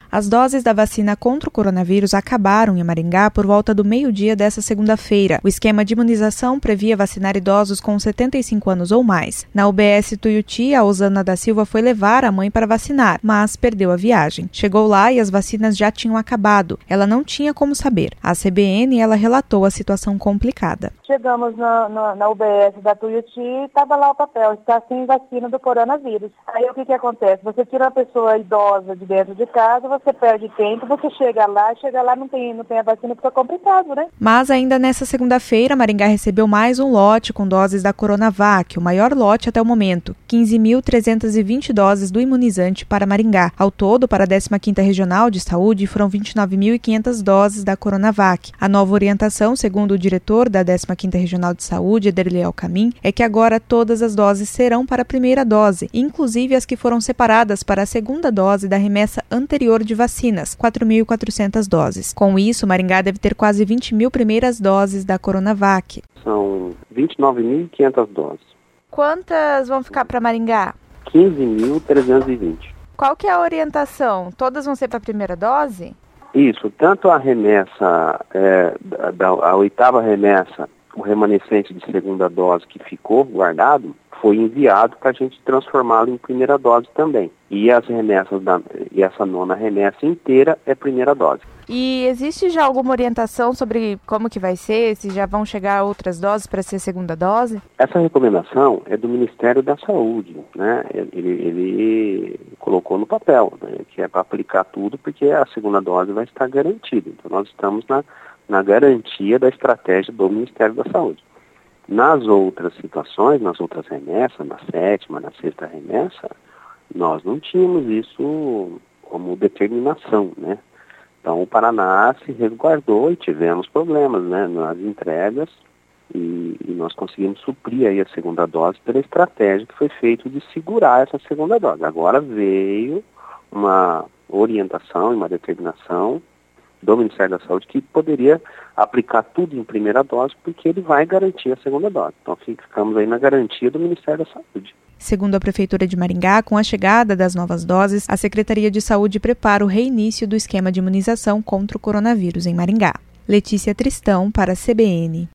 As doses da vacina contra o coronavírus acabaram em Maringá por volta do meio-dia desta segunda-feira. O esquema de imunização previa vacinar idosos com 75 anos ou mais. Na UBS Tuiuti, a Osana da Silva foi levar a mãe para vacinar, mas perdeu a viagem. Chegou lá e as vacinas já tinham acabado. Ela não tinha como saber. A CBN, ela relatou a situação complicada. Chegamos na UBS da Tuiuti e estava lá o papel, está sem vacina do coronavírus. Aí o que acontece? Você tira uma pessoa idosa de dentro de casa, você perde tempo, você chega lá não tem a vacina, fica complicado, né? Mas ainda nessa segunda-feira, Maringá recebeu mais um lote com doses da Coronavac, o maior lote até o momento, 15.320 doses do imunizante para Maringá. Ao todo, para a 15ª Regional de Saúde, foram 29.500 doses da Coronavac. A nova orientação, segundo o diretor da 15ª Regional de Saúde, Ederley Alcamin, é que agora todas as doses serão para a primeira dose, inclusive as que foram separadas para a segunda dose da remessa anterior de vacinas, 4.400 doses. Com isso, Maringá deve ter quase 20 mil primeiras doses da Coronavac. São 29.500 doses. Quantas vão ficar para Maringá? 15.320. Qual que é a orientação? Todas vão ser para a primeira dose? Isso, tanto a remessa, a 8ª remessa, o remanescente de segunda dose que ficou guardado, foi enviado para a gente transformá-lo em primeira dose também. E as remessas e essa 9ª remessa inteira é primeira dose. E existe já alguma orientação sobre como que vai ser, se já vão chegar outras doses para ser segunda dose? Essa recomendação é do Ministério da Saúde, né? Ele colocou no papel, né? Que é para aplicar tudo, porque a segunda dose vai estar garantida. Então nós estamos na garantia da estratégia do Ministério da Saúde. Nas outras situações, nas outras remessas, na 7ª, na 6ª remessa, nós não tínhamos isso como determinação, né? Então o Paraná se resguardou e tivemos problemas, né, nas entregas e nós conseguimos suprir aí a segunda dose pela estratégia que foi feita de segurar essa segunda dose. Agora veio uma orientação e uma determinação do Ministério da Saúde que poderia aplicar tudo em primeira dose porque ele vai garantir a segunda dose. Então ficamos aí na garantia do Ministério da Saúde. Segundo a Prefeitura de Maringá, com a chegada das novas doses, a Secretaria de Saúde prepara o reinício do esquema de imunização contra o coronavírus em Maringá. Letícia Tristão, para a CBN.